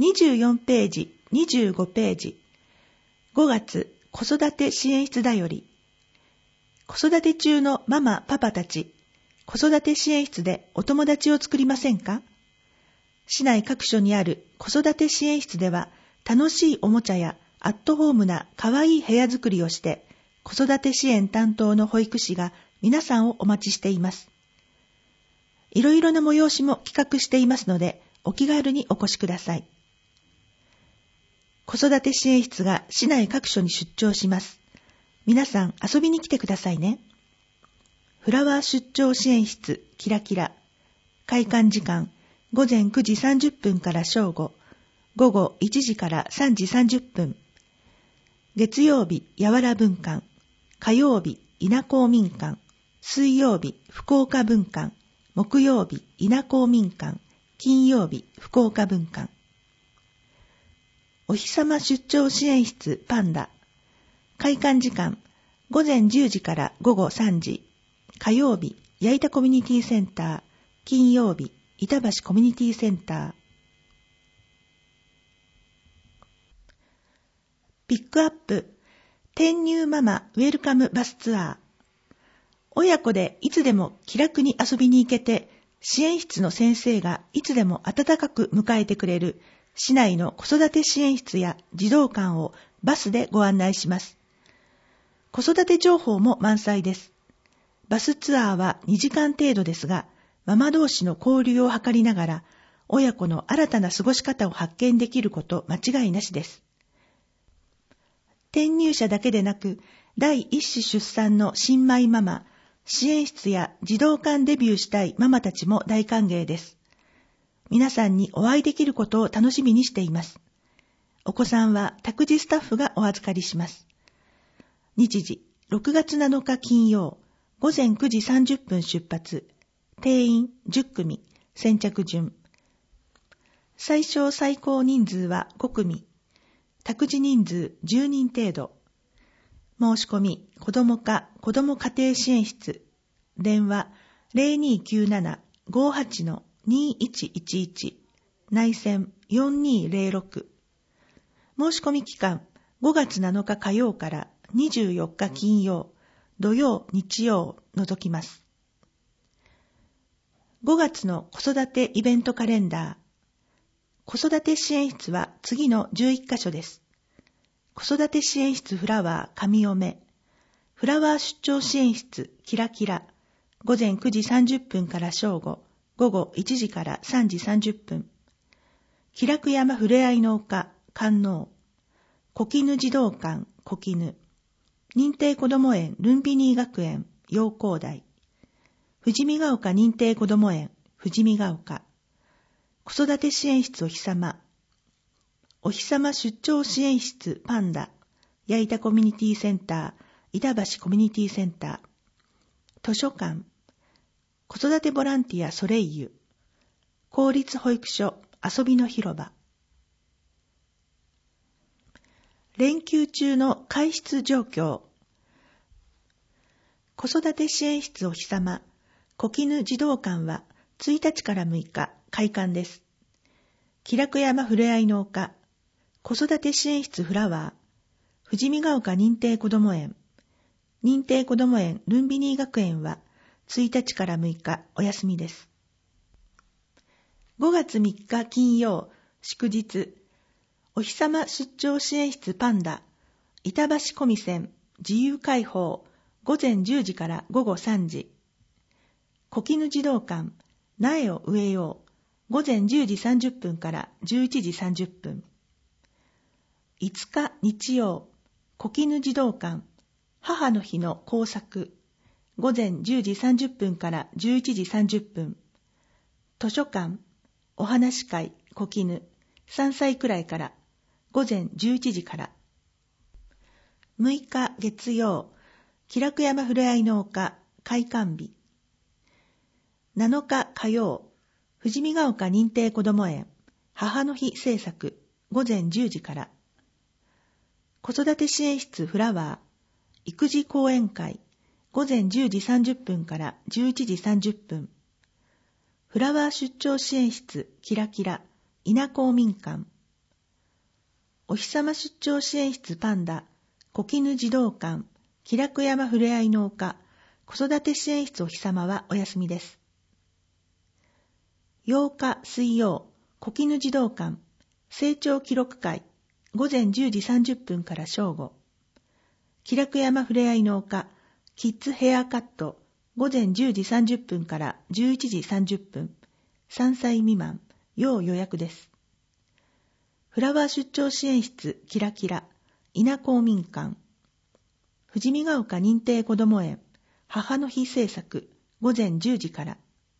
24ページ、25ページ。5月子育て支援室だより。子育て中のママ、パパたち、子育て支援室でお友達を作りませんか？市内各所にある子育て支援室では、楽しいおもちゃやアットホームなかわいい部屋作りをして、子育て支援担当の保育士が皆さんをお待ちしています。いろいろな催しも企画していますので、お気軽にお越しください。子育て支援室が市内各所に出張します。皆さん遊びに来てくださいね。フラワー出張支援室キラキラ。開館時間午前9時30分から正午、午後1時から3時30分。月曜日、やわら分館。火曜日、稲公民館。水曜日、福岡分館。木曜日、稲公民館。金曜日、福岡分館。お日様出張支援室パンダ。開館時間、午前10時から午後3時。火曜日、矢板コミュニティセンター。金曜日、板橋コミュニティセンター。ピックアップ、転入ママウェルカムバスツアー。親子でいつでも気楽に遊びに行けて、支援室の先生がいつでも温かく迎えてくれる市内の子育て支援室や児童館をバスでご案内します。子育て情報も満載です。バスツアーは2時間程度ですが、ママ同士の交流を図りながら、親子の新たな過ごし方を発見できること間違いなしです。転入者だけでなく、第一子出産の新米ママ、支援室や児童館デビューしたいママたちも大歓迎です。皆さんにお会いできることを楽しみにしています。お子さんは託児スタッフがお預かりします。日時、6月7日金曜、午前9時30分出発。定員10組、先着順。最小最高人数は5組。託児人数10人程度。申し込み、子ども課子ども家庭支援室。電話 0297-58-2111。内線4206。申し込み期間、5月7日火曜から24日金曜、土曜、日曜除きます。5月の子育てイベントカレンダー。子育て支援室は次の11カ所です。子育て支援室フラワー神嫁。フラワー出張支援室キラキラ。午前9時30分から正午、午後1時から3時30分。気楽山ふれあいの丘観音。小絹児童館小絹。認定こども園ルンビニー学園陽光台。富士見ヶ丘認定こども園富士見ヶ丘。子育て支援室お日様。お日様出張支援室パンダ。矢板コミュニティセンター板橋コミュニティセンター。図書館。子育てボランティアソレイユ。公立保育所遊びの広場。連休中の外出状況。子育て支援室お日様小絹児童館は1日から6日開館です。気楽山ふれあいの丘子育て支援室フラワー富士見ヶ丘認定こども園認定こども園ルンビニー学園は1日から6日お休みです。5月3日金曜祝日お日様出張支援室パンダ板橋コミセン自由開放午前10時から午後3時。小絹児童館苗を植えよう午前10時30分から11時30分。5日日曜小絹児童館母の日の工作午前10時30分から11時30分。図書館お話会小絹3歳くらいから午前11時から。6日月曜気楽山ふれあいの丘開館日。7日火曜富士見ヶ丘認定こども園母の日制作午前10時から。子育て支援室フラワー育児講演会午前10時30分から11時30分。フラワー出張支援室キラキラ稲公民館お日様出張支援室パンダ、小絹児童館、気楽山ふれあいの丘、子育て支援室お日様はお休みです。8日水曜、小絹児童館、成長記録会、午前10時30分から正午。気楽山ふれあいの丘、キッズヘアカット、午前10時30分から11時30分。3歳未満、要予約です。フラワー出張支援室キラキラ、稲公民館。富士見ヶ丘認定こども園、母の日制作、午前10時から。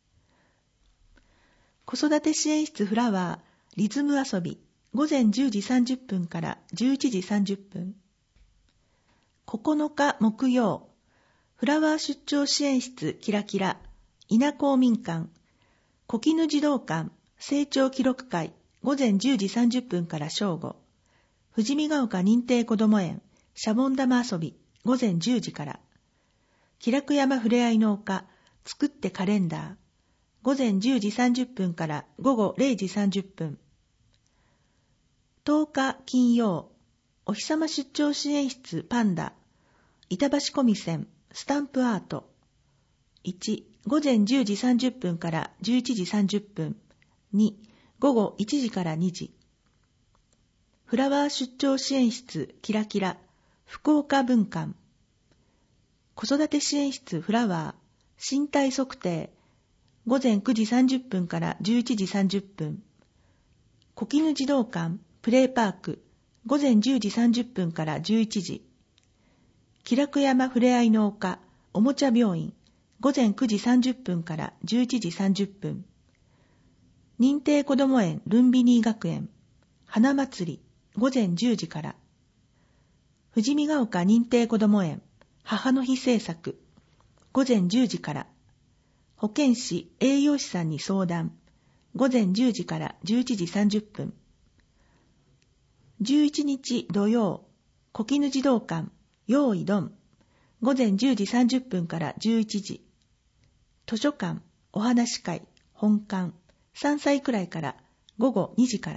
子育て支援室フラワー、リズム遊び、午前10時30分から11時30分。9日木曜、フラワー出張支援室キラキラ、稲公民館、小絹児童館、成長記録会、午前10時30分から正午。富士見ヶ丘認定こども園、シャボン玉遊び、午前10時から。気楽山ふれあいの丘、作ってカレンダー、午前10時30分から午後0時30分。10日金曜、お日様出張支援室パンダ、板橋小見線、スタンプアート。1、午前10時30分から11時30分。2、午後1時から2時。フラワー出張支援室キラキラ、福岡文館。子育て支援室フラワー、身体測定。午前9時30分から11時30分。小絹児童館、プレイパーク。午前10時30分から11時。気楽山ふれあいの丘、おもちゃ病院。午前9時30分から11時30分。認定こども園ルンビニー学園、花祭り、午前10時から。富士見ヶ丘認定こども園、母の日制作、午前10時から。保健師、栄養士さんに相談、午前10時から11時30分。11日土曜、小絹児童館、用意ドン、午前10時30分から11時。図書館、お話し会、本館、3歳くらいから午後2時から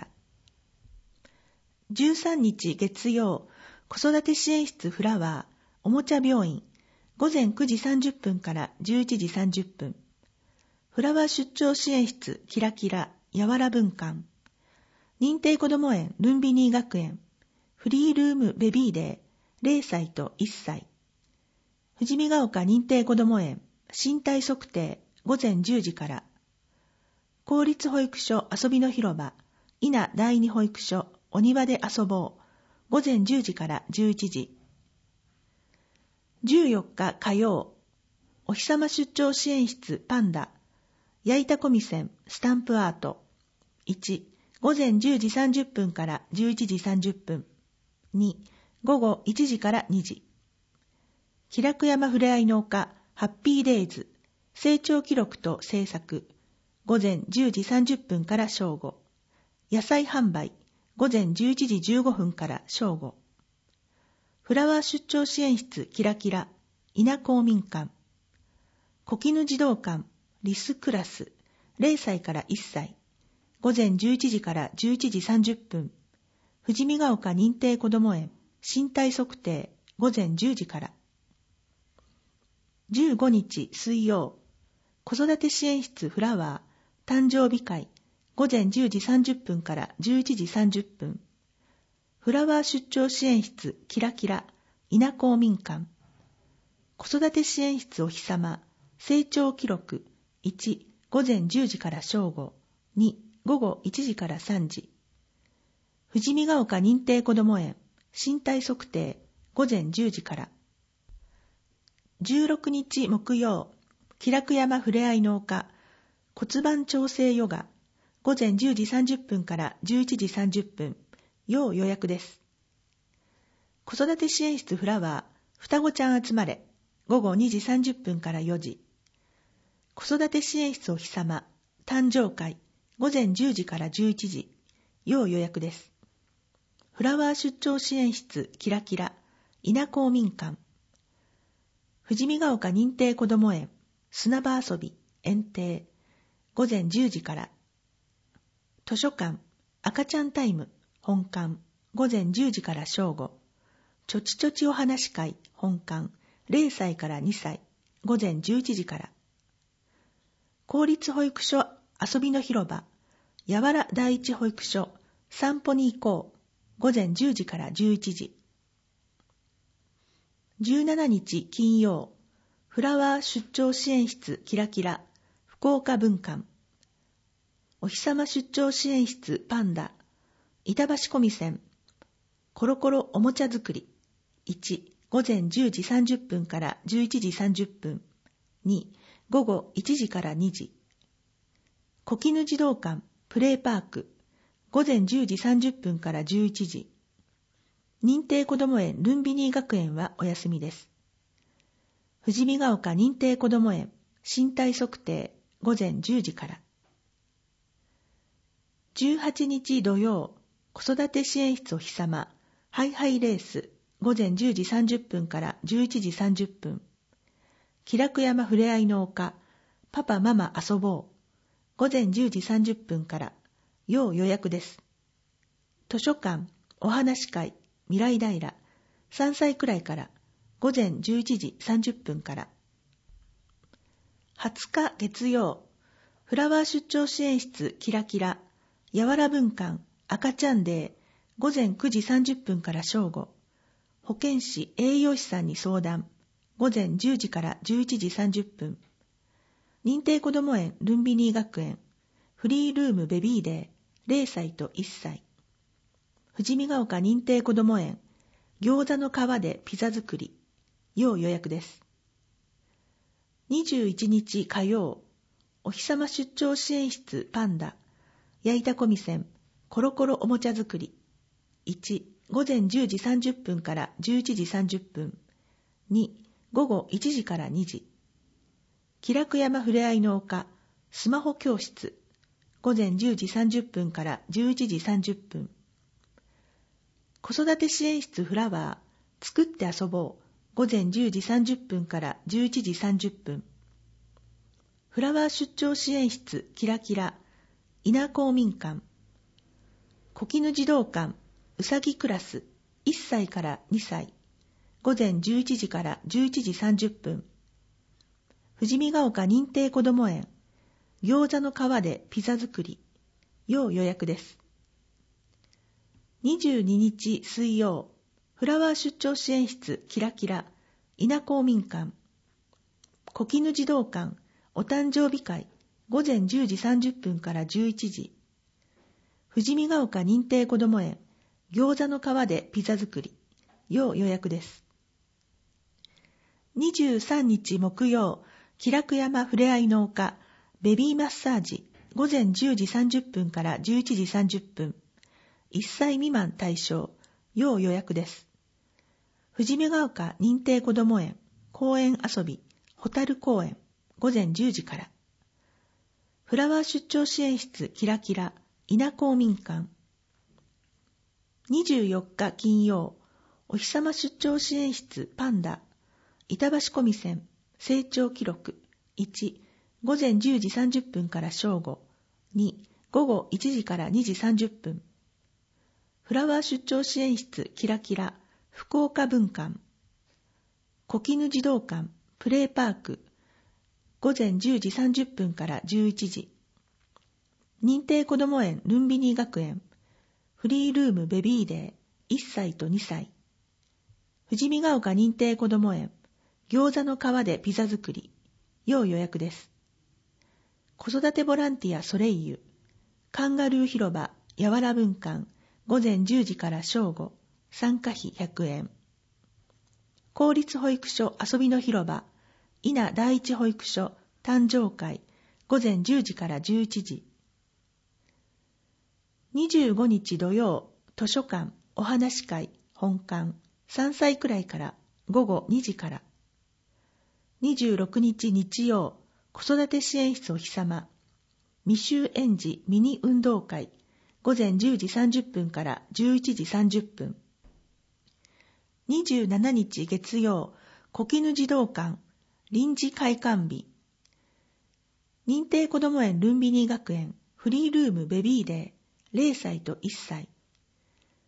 。13日月曜、子育て支援室フラワー、おもちゃ病院、午前9時30分から11時30分。フラワー出張支援室キラキラ、やわら文館。認定こども園ルンビニー学園、フリールームベビーデー、0歳と1歳。富士見ヶ丘認定こども園、身体測定、午前10時から。公立保育所遊びの広場、稲第二保育所、お庭で遊ぼう、午前10時から11時。14日火曜、お日様出張支援室パンダ、矢板小見線、スタンプアート。1、午前10時30分から11時30分。2、午後1時から2時。気楽山ふれあいの丘、ハッピーデイズ、成長記録と制作。午前10時30分から正午。野菜販売、午前11時15分から正午。フラワー出張支援室キラキラ、稲公民館。小絹児童館、リスクラス、0歳から1歳。午前11時から11時30分。富士見ヶ丘認定こども園、身体測定、午前10時から。15日水曜、子育て支援室フラワー、誕生日会、午前10時30分から11時30分。フラワー出張支援室キラキラ、稲公民館。子育て支援室お日様、成長記録、1、午前10時から正午、2、午後1時から3時。富士見ヶ丘認定こども園、身体測定、午前10時から。16日木曜、気楽山ふれあいの丘、骨盤調整ヨガ、午前10時30分から11時30分、要予約です。子育て支援室フラワー、双子ちゃん集まれ、午後2時30分から4時。子育て支援室お日様、誕生会、午前10時から11時、要予約です。フラワー出張支援室キラキラ、稲公民館。富士見ヶ丘認定こども園、砂場遊び、園庭、午前10時から。図書館、赤ちゃんタイム、本館、 午前10時から正午。ちょちちょちお話会本館0歳から2歳午前11時から。公立保育所遊びの広場やわら第一保育所散歩に行こう午前10時から11時。17日金曜フラワー出張支援室キラキラ福岡分館お日様出張支援室パンダ板橋小見線コロコロおもちゃ作り1午前10時30分から11時30分2午後1時から2時。小絹児童館プレイパーク午前10時30分から11時。認定こども園ルンビニー学園はお休みです。富士見ヶ丘認定こども園身体測定午前10時から。18日土曜子育て支援室お日様ハイハイレース午前10時30分から11時30分。気楽山ふれあいの丘パパママ遊ぼう午前10時30分から要予約です。図書館お話会未来平3歳くらいから午前11時30分から。20日月曜フラワー出張支援室キラキラやわら分館赤ちゃんデー午前9時30分から正午。保健師栄養士さんに相談午前10時から11時30分。認定こども園ルンビニー学園フリールームベビーデー0歳と1歳。富士見ヶ丘認定こども園餃子の皮でピザ作り要予約です。21日火曜お日様出張支援室パンダ焼いたこみ線コロコロおもちゃ作り1午前10時30分から11時30分2午後1時から2時。気楽山ふれあいの丘スマホ教室午前10時30分から11時30分。子育て支援室フラワー作って遊ぼう午前10時30分から11時30分。フラワー出張支援室キラキラ稲公民館小絹児童館うさぎクラス1歳から2歳午前11時から11時30分。富士見ヶ丘認定こども園餃子の皮でピザ作り要予約です。22日水曜フラワー出張支援室キラキラ稲公民館小絹児童館お誕生日会午前10時30分から11時。富士見ヶ丘認定こども園餃子の皮でピザ作り要予約です。23日木曜気楽山ふれあいの丘ベビーマッサージ午前10時30分から11時30分1歳未満対象要予約です。富士見ヶ丘認定こども園公園遊びホタル公園午前10時から。フラワー出張支援室キラキラ稲公民館24日金曜お日様出張支援室パンダ板橋小見線成長記録1午前10時30分から正午2午後1時から2時30分。フラワー出張支援室キラキラ福岡分館小絹児童館プレイパーク午前10時30分から11時。認定こども園ルンビニー学園フリールームベビーデー1歳と2歳。富士見ヶ丘認定こども園餃子の皮でピザ作り要予約です。子育てボランティアソレイユカンガルー広場やわら分館午前10時から正午参加費100円。公立保育所遊びの広場稲第一保育所誕生会午前10時から11時。25日土曜図書館お話会本館3歳くらいから午後2時から。26日日曜子育て支援室お日様未就園児ミニ運動会午前10時30分から11時30分。27日月曜小絹児童館臨時開館日認定こども園ルンビニー学園フリールームベビーデー0歳と1歳。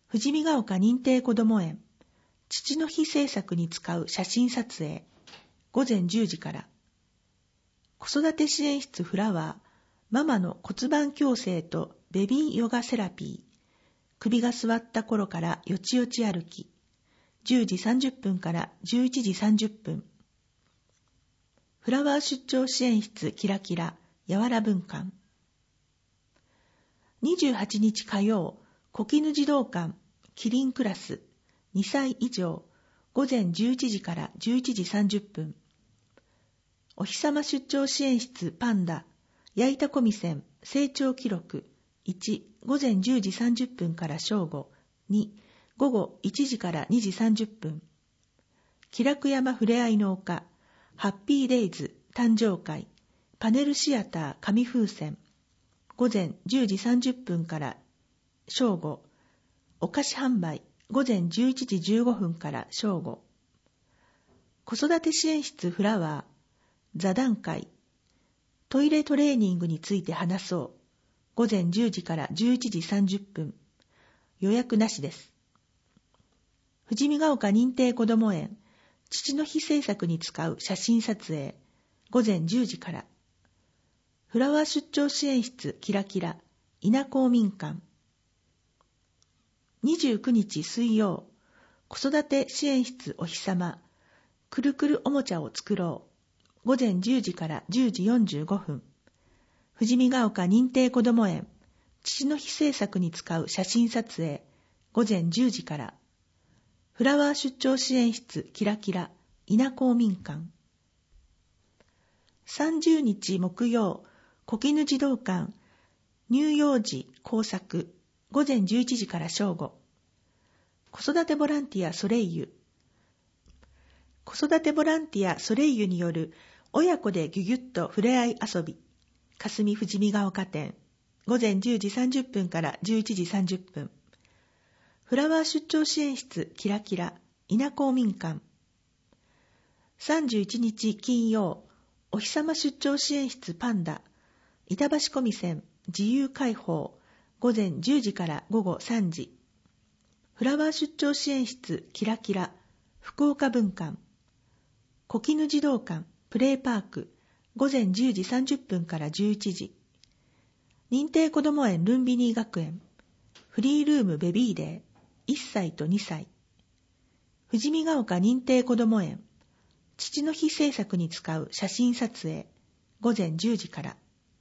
富士見ヶ丘認定こども園、父の日制作に使う写真撮影、午前10時から。子育て支援室フラワー、ママの骨盤矯正とベビーヨガセラピー、首が座った頃からよちよち歩き、10時30分から11時30分。フラワー出張支援室キラキラ、やわら文館。28日火曜、小絹児童館、キリンクラス、2歳以上、午前11時から11時30分。お日様出張支援室パンダ、矢板小見線、成長記録、1、午前10時30分から正午、2、午後1時から2時30分。気楽山ふれあいの丘、ハッピーデイズ誕生会、パネルシアター紙風船、午前10時30分から正午、お菓子販売、午前11時15分から正午。子育て支援室フラワー、座談会、トイレトレーニングについて話そう。午前10時から11時30分。予約なしです。富士見ヶ丘認定こども園、父の日制作に使う写真撮影、午前10時から。フラワー出張支援室キラキラ、稲公民館。29日水曜、子育て支援室お日様、くるくるおもちゃを作ろう。午前10時から10時45分。富士見ヶ丘認定こども園、父の日制作に使う写真撮影、午前10時から。フラワー出張支援室キラキラ、稲公民館。30日木曜、小絹児童館、乳幼児工作、午前11時から正午。子育てボランティアソレイユ。子育てボランティアソレイユによる親子でギュギュッとふれあい遊び、霞富士見ヶ丘店、午前10時30分から11時30分。フラワー出張支援室キラキラ、稲公民館。31日金曜、お日様出張支援室パンダ、板橋小見線、自由開放、午前10時から午後3時。フラワー出張支援室キラキラ、福岡文館。小絹児童館、プレイパーク、午前10時30分から11時。認定こども園ルンビニー学園、フリールームベビーデー、1歳と2歳。富士見ヶ丘認定こども園、父の日制作に使う写真撮影、午前10時から。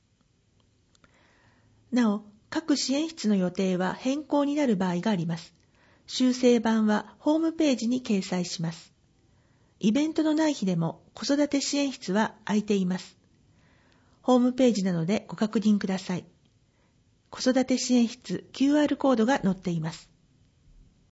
なお、各支援室の予定は変更になる場合があります。修正版はホームページに掲載します。イベントのない日でも子育て支援室は空いています。ホームページなどでご確認ください。子育て支援室 QR コードが載っています。